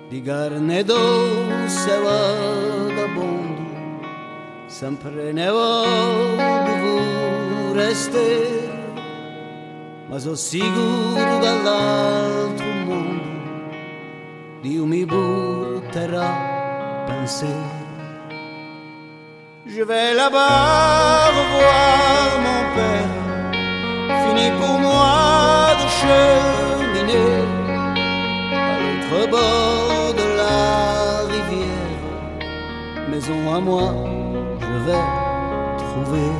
di carne dolce vagabondo, sempre ne voglio restare, ma sono sicuro che all'altro mondo Dio mi butterà pensiero. Je vais là-bas revoir mon père, fini pour moi de cheminer à l'autre bord de la rivière. Maison à moi, je vais trouver.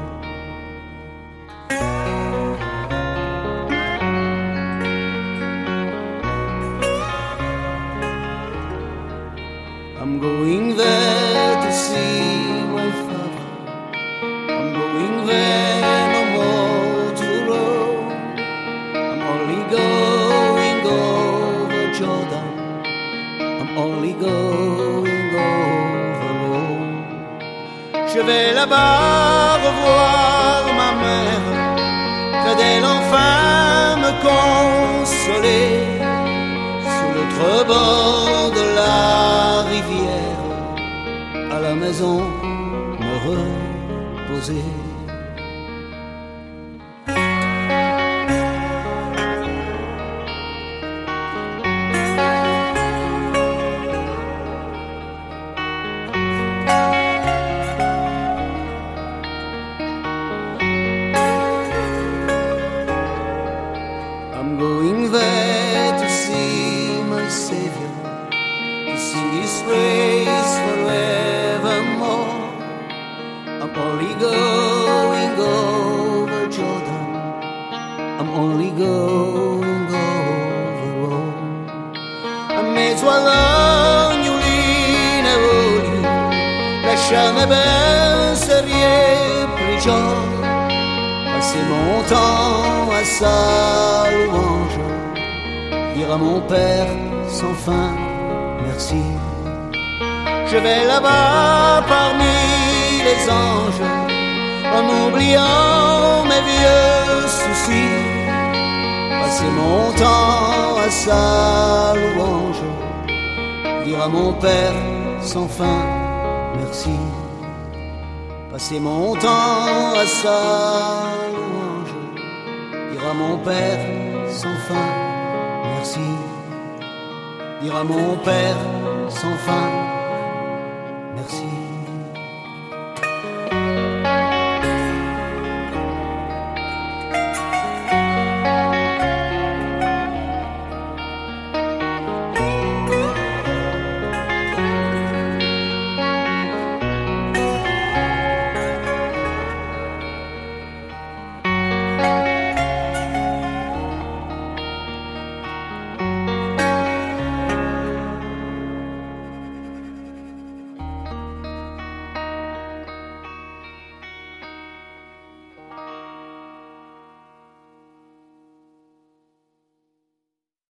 I'm going there to see my father. I'm going there no more to roam. I'm only going over Jordan. I'm only going over Rome. Je vais là-bas revoir ma mère, près d'elle enfin me consoler, sur l'autre bord de la rivière, à la maison me reposer. I'm going there to see my Savior, to see His face forevermore. I'm only going over Jordan. I'm only going over Rome. A mezzo all'agnolino voglio lasciarmi pensieri prigioni. Passer mon temps à sa louange, dire à mon Père sans fin merci. Je vais là-bas parmi les anges, en oubliant mes vieux soucis. Passer mon temps à sa louange, dire à mon Père sans fin merci. Passer mon temps à sa louange, dire à mon Père sans fin merci. Dire à mon Père sans fin